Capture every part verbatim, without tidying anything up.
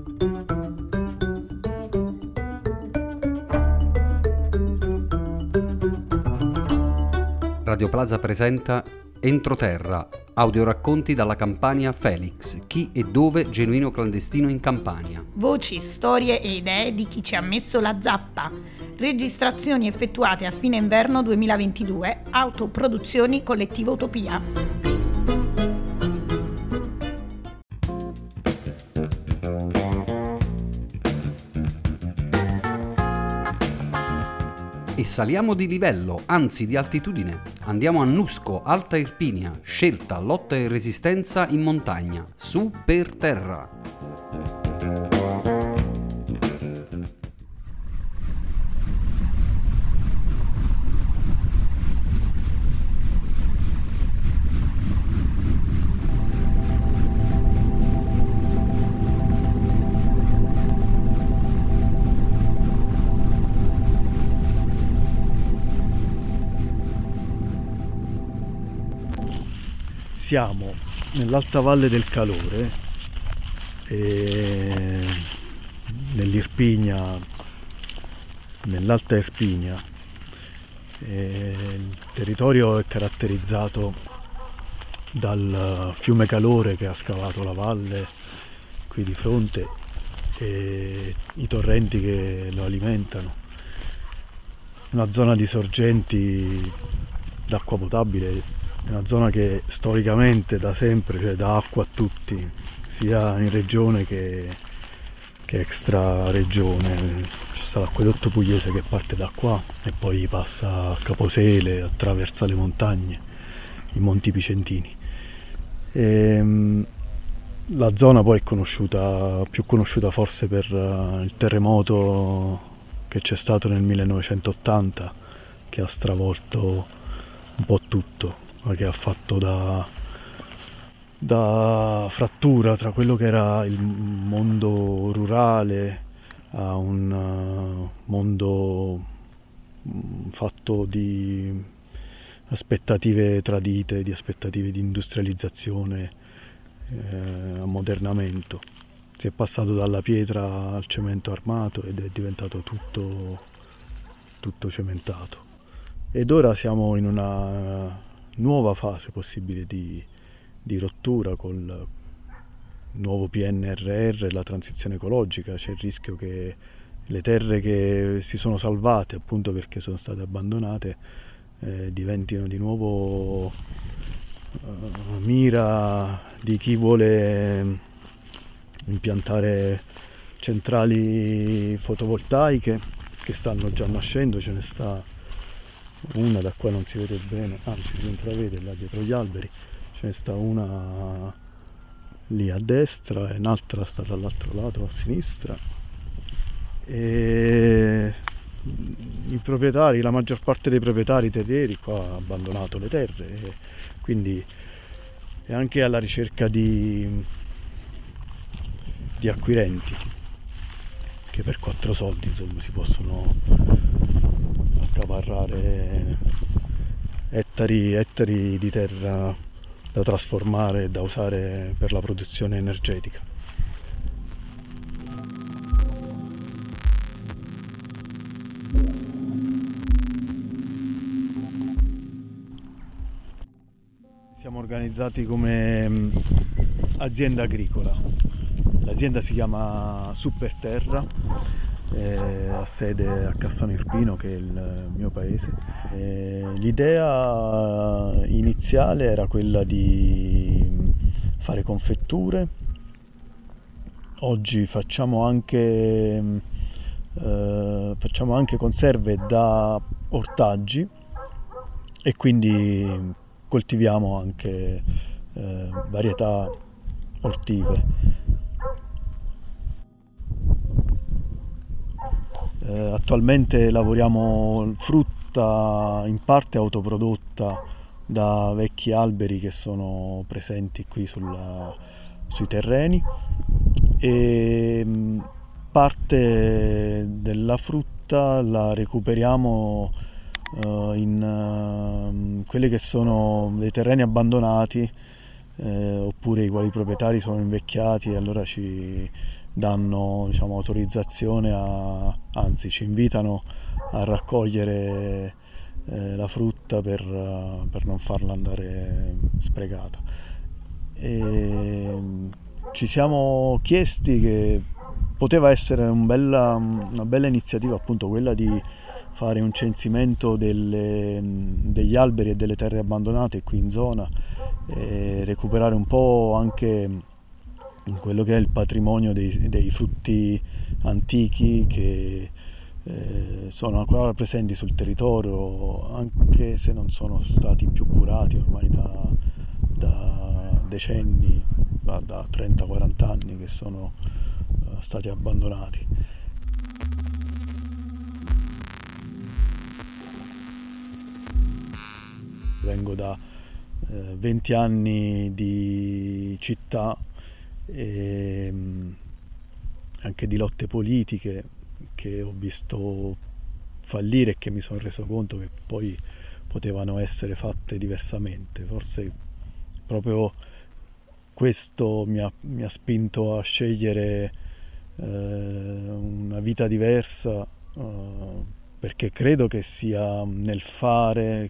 Radio Plaza presenta Entroterra, audioracconti dalla Campania Felix, chi e dove genuino clandestino in Campania. Voci, storie e idee di chi ci ha messo la zappa. Registrazioni effettuate a fine inverno duemilaventidue, autoproduzioni Collettivo Utopia. E saliamo di livello, anzi di altitudine. Andiamo a Nusco, Alta Irpinia, scelta, lotta e resistenza in montagna, su per terra. Siamo nell'Alta Valle del Calore, e nell'Irpinia, nell'Alta Irpinia. E il territorio è caratterizzato dal fiume Calore che ha scavato la valle qui di fronte e i torrenti che lo alimentano. Una zona di sorgenti d'acqua potabile. È una zona che storicamente da sempre, cioè, dà acqua a tutti, sia in regione che, che extra regione. C'è stato l'acquedotto pugliese che parte da qua e poi passa a Caposele, attraversa le montagne, i Monti Picentini. E, la zona poi è conosciuta, più conosciuta forse per uh, il terremoto che c'è stato nel millenovecentottanta, che ha stravolto un po' tutto, ma che ha fatto da, da frattura tra quello che era il mondo rurale a un uh, mondo um, fatto di aspettative tradite, di aspettative di industrializzazione, eh, ammodernamento. Si è passato dalla pietra al cemento armato ed è diventato tutto, tutto cementato. Ed ora siamo in una nuova fase possibile di, di rottura col nuovo P N R R, la transizione ecologica. C'è il rischio che le terre che si sono salvate appunto perché sono state abbandonate eh, diventino di nuovo uh, mira di chi vuole impiantare centrali fotovoltaiche che stanno già nascendo. Ce ne sta una da qua, non si vede bene, anzi si intravede là dietro gli alberi. Ce ne sta una lì a destra e un'altra sta dall'altro lato a sinistra. E i proprietari, la maggior parte dei proprietari terrieri qua ha abbandonato le terre e quindi è anche alla ricerca di, di acquirenti che per quattro soldi insomma si possono accaparrare ettari, ettari di terra da trasformare e da usare per la produzione energetica. Siamo organizzati come azienda agricola. L'azienda si chiama Superterra, eh, ha sede a Cassano Irpino, che è il mio paese. Eh, l'idea iniziale era quella di fare confetture. Oggi facciamo anche, eh, facciamo anche conserve da ortaggi e quindi coltiviamo anche eh, varietà ortive. Eh, attualmente lavoriamo frutta in parte autoprodotta da vecchi alberi che sono presenti qui sulla, sui terreni, e parte della frutta la recuperiamo uh, in uh, quelli che sono dei terreni abbandonati, eh, oppure i quali proprietari sono invecchiati e allora ci danno, diciamo, autorizzazione a, anzi ci invitano a raccogliere eh, la frutta per, uh, per non farla andare sprecata. E ci siamo chiesti che poteva essere un bella, una bella iniziativa, appunto quella di fare un censimento delle, degli alberi e delle terre abbandonate qui in zona e recuperare un po' anche quello che è il patrimonio dei, dei frutti antichi che eh, sono ancora presenti sul territorio, anche se non sono stati più curati ormai da, da decenni, da, da trenta quaranta anni che sono uh, stati abbandonati. Vengo da eh, venti anni di città e anche di lotte politiche che ho visto fallire e che mi sono reso conto che poi potevano essere fatte diversamente. Forse proprio questo mi ha, mi ha spinto a scegliere eh, una vita diversa, eh, perché credo che sia nel fare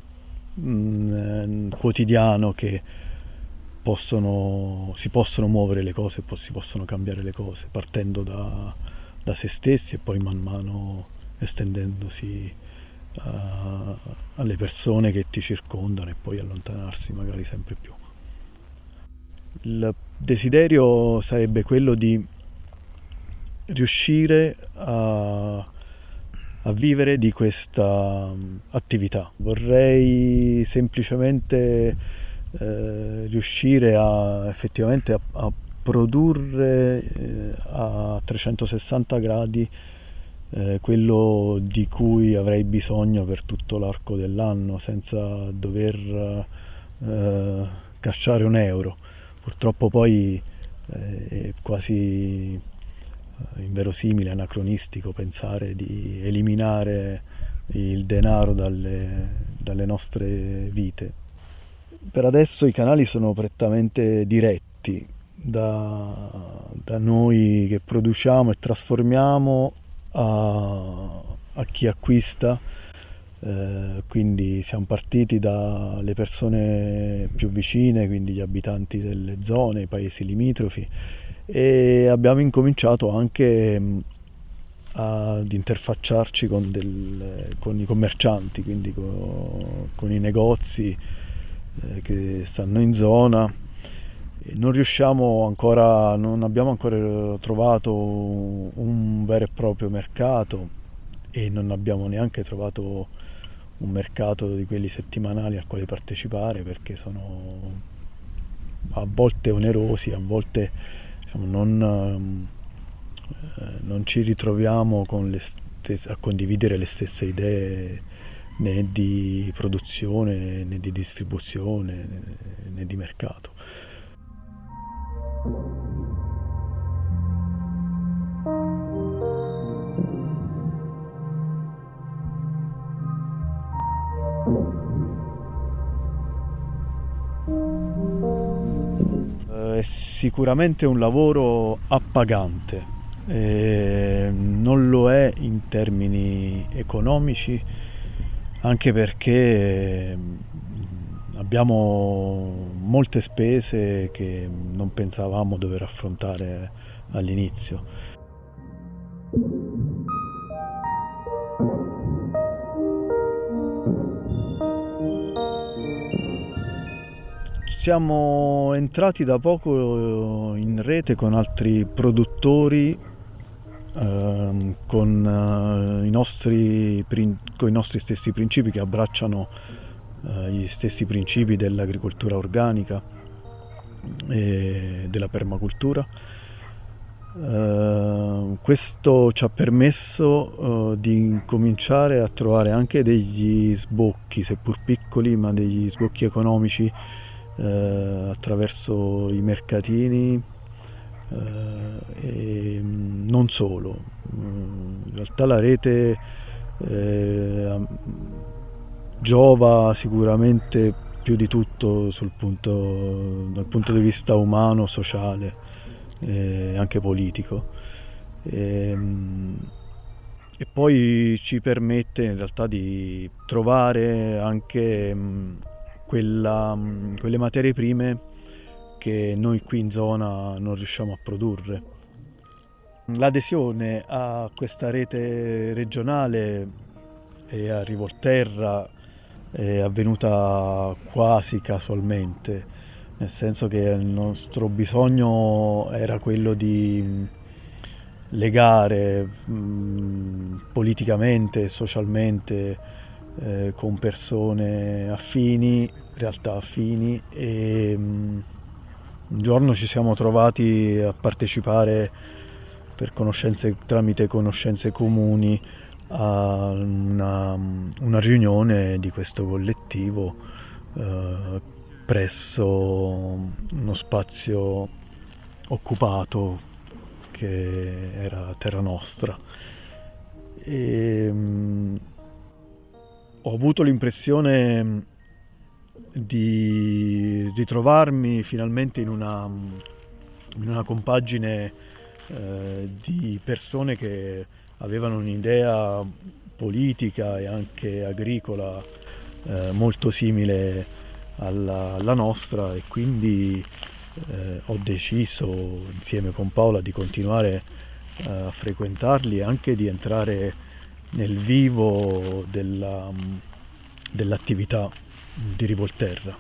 mh, quotidiano che Possono, si possono muovere le cose, si possono cambiare le cose, partendo da, da se stessi e poi man mano estendendosi a, alle persone che ti circondano e poi allontanarsi magari sempre più. Il desiderio sarebbe quello di riuscire a, a vivere di questa attività. Vorrei semplicemente Eh, riuscire a effettivamente a, a produrre eh, a trecentosessanta gradi eh, quello di cui avrei bisogno per tutto l'arco dell'anno senza dover eh, cacciare un euro. Purtroppo poi eh, è quasi eh, inverosimile, anacronistico pensare di eliminare il denaro dalle, dalle nostre vite. Per adesso i canali sono prettamente diretti da, da noi che produciamo e trasformiamo a, a chi acquista, eh, quindi siamo partiti dalle persone più vicine, quindi gli abitanti delle zone, i paesi limitrofi, e abbiamo incominciato anche ad interfacciarci con, del, con i commercianti, quindi con, con i negozi che stanno in zona. Non riusciamo ancora, non abbiamo ancora trovato un vero e proprio mercato e non abbiamo neanche trovato un mercato di quelli settimanali al quale partecipare, perché sono a volte onerosi, a volte diciamo, non, eh, non ci ritroviamo con le stesse, a condividere le stesse idee né di produzione, né di distribuzione, né di mercato. È sicuramente un lavoro appagante, eh, non lo è in termini economici, anche perché abbiamo molte spese che non pensavamo dover affrontare all'inizio. Siamo entrati da poco in rete con altri produttori, Uh, con, uh, i nostri, con i nostri stessi principi, che abbracciano uh, gli stessi principi dell'agricoltura organica e della permacultura. Uh, questo ci ha permesso uh, di cominciare a trovare anche degli sbocchi, seppur piccoli, ma degli sbocchi economici uh, attraverso i mercatini. Uh, e non solo, in realtà la rete eh, giova sicuramente più di tutto sul punto, dal punto di vista umano, sociale, eh, anche politico. E, e poi ci permette in realtà di trovare anche mh, quella, mh, quelle materie prime che noi qui in zona non riusciamo a produrre. L'adesione a questa rete regionale e a Rivolterra è avvenuta quasi casualmente, nel senso che il nostro bisogno era quello di legare mh, politicamente e socialmente eh, con persone affini, realtà affini, e mh, un giorno ci siamo trovati a partecipare per conoscenze, tramite conoscenze comuni a una, una riunione di questo collettivo eh, presso uno spazio occupato che era terra nostra. E, mh, ho avuto l'impressione di ritrovarmi finalmente in una, in una compagine eh, di persone che avevano un'idea politica e anche agricola eh, molto simile alla, alla nostra, e quindi eh, ho deciso insieme con Paola di continuare eh, a frequentarli e anche di entrare nel vivo della, dell'attività di Rivolterra.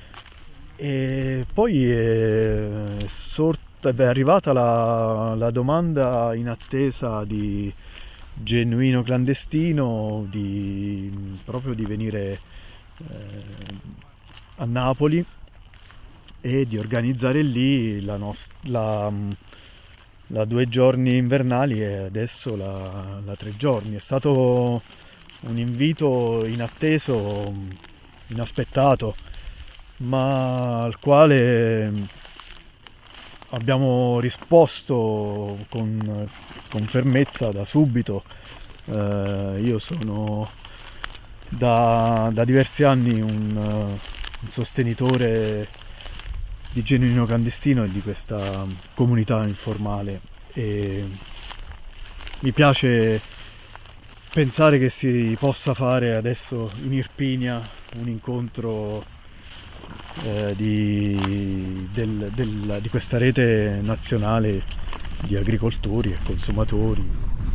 E poi è, sorta, è arrivata la, la domanda inattesa di Genuino Clandestino di proprio di venire eh, a Napoli e di organizzare lì la, nost- la, la due giorni invernali e adesso la, la tre giorni. È stato un invito inatteso, inaspettato, ma al quale abbiamo risposto con, con fermezza da subito. Eh, io sono da, da diversi anni un, un sostenitore di Genuino Clandestino e di questa comunità informale, e mi piace pensare che si possa fare adesso in Irpinia un incontro eh, di, del, del, di questa rete nazionale di agricoltori e consumatori